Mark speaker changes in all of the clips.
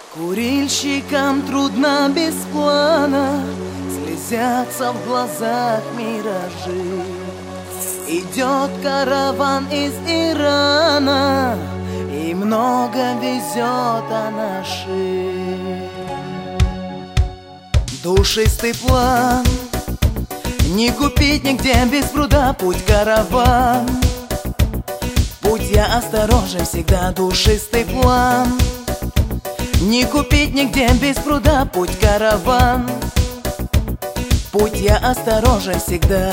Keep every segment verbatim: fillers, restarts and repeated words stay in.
Speaker 1: Курильщикам трудно без плана, слезятся в глазах миражи. Идет караван из Ирана, и много везет анаши. Душистый план не купить нигде без пруда, путь караван. Будь я осторожен всегда, душистый план не купить нигде без пруда, путь караван. Будь я осторожен всегда.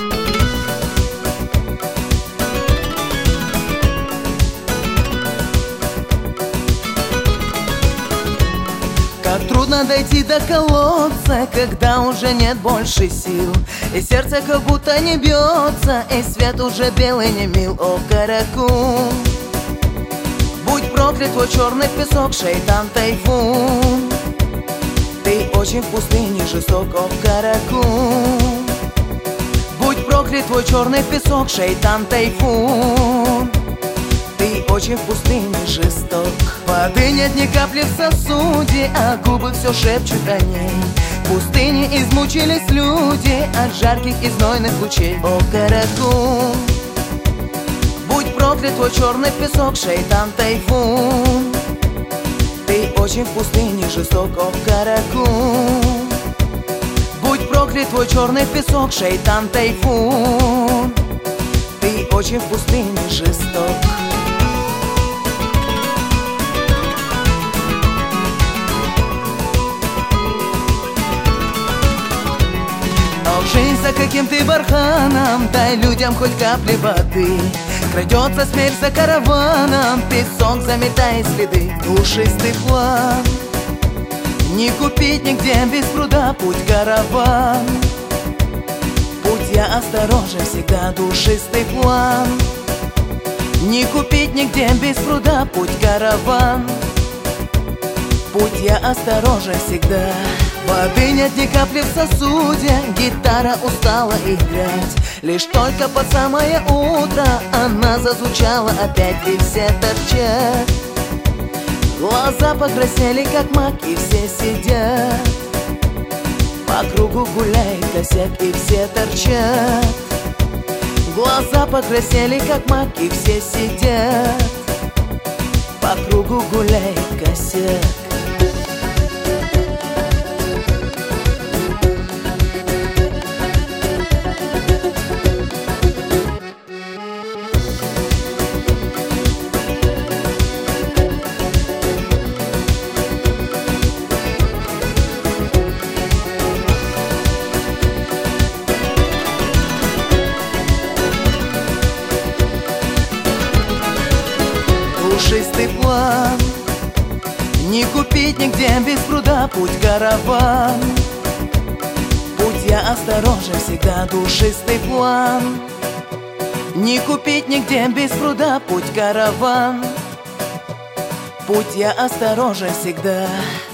Speaker 1: Как трудно дойти до колодца, когда уже нет больше сил, и сердце как будто не бьется, и свет уже белый не мил. О, каракум, будь проклят твой черный песок, шейтан тайфун. Ты очень в пустыне жесток, о, каракум. Будь проклят твой черный песок, шейтан тайфун. Ты очень в пустыне жесток. Воды нет ни капли в сосуде, а губы все шепчут о ней. В пустыне измучились люди от жарких и знойных лучей. О, каракум, будь проклят твой черный песок, шейтан тайфун. Ты очень в пустыне жесток, о, каракум. Будь проклят твой черный песок, шейтан тайфун. Ты очень в пустыне жесток. Жизнь за каким ты барханом, дай людям хоть капли воды. Крадется смерть за караваном, песок заметает следы. Душистый план не купить нигде без пруда, путь караван. Будь я осторожен всегда, душистый план не купить нигде без пруда, путь караван. Будь я осторожен всегда. Воды нет ни капли в сосуде, гитара устала играть. Лишь только под самое утро она зазвучала опять, и все торчат. Глаза покраснели, как мак, и все сидят. По кругу гуляет косяк, и все торчат. Глаза покраснели, как мак, и все сидят. По кругу гуляет косяк. Душистый план не купить нигде без пруда, путь караван. Будь я осторожен всегда, душистый план не купить нигде без пруда, путь караван. Будь я осторожен всегда.